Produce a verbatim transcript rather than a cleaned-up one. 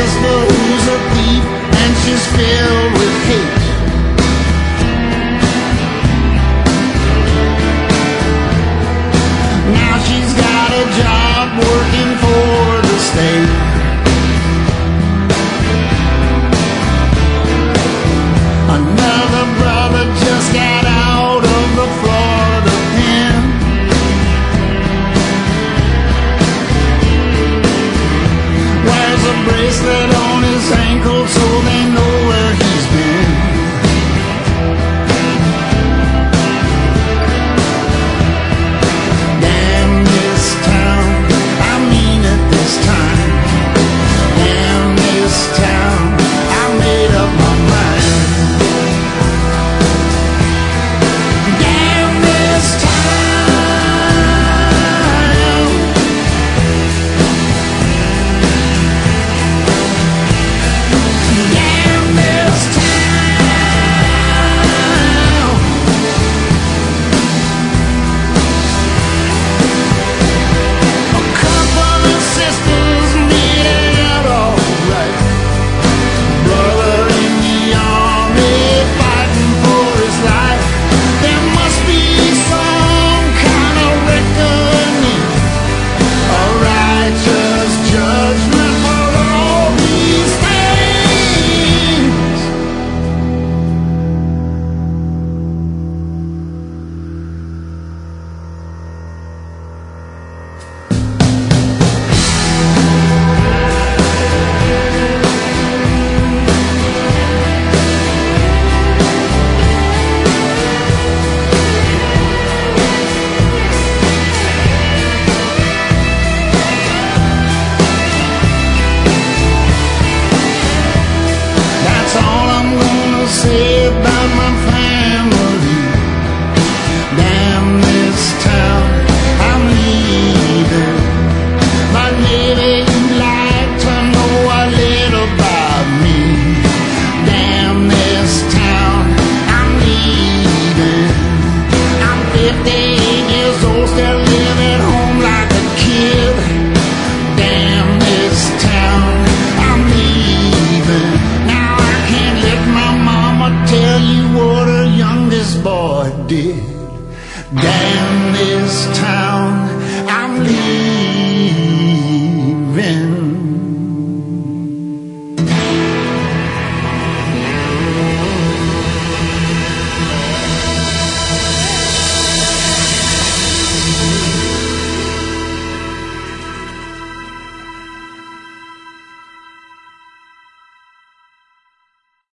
sister who's a thief, and she's filled with hate. Now she's got a job working for the state. Another brother just got out of the Florida pen. Wears a bracelet on his ankle so they know where he's been. Damn this town, I mean it this time. Damn this town, I made up my mind. Damn this town. Damn this town. A couple of sisters made it out alright. Brother in the army fighting for his life. There must be some kind of reckoning, a righteous judgment for all these things. That's all I'm gonna say about my family. Damn this town, I'm leaving. But maybe you'd like to know a little about me. Damn this town, I'm leaving. I'm fifty-eight years old, still live at home like a kid. Damn this town, I'm leaving. Now I can't let my mama tell you what her youngest boy did. Damn this town, I'm leaving.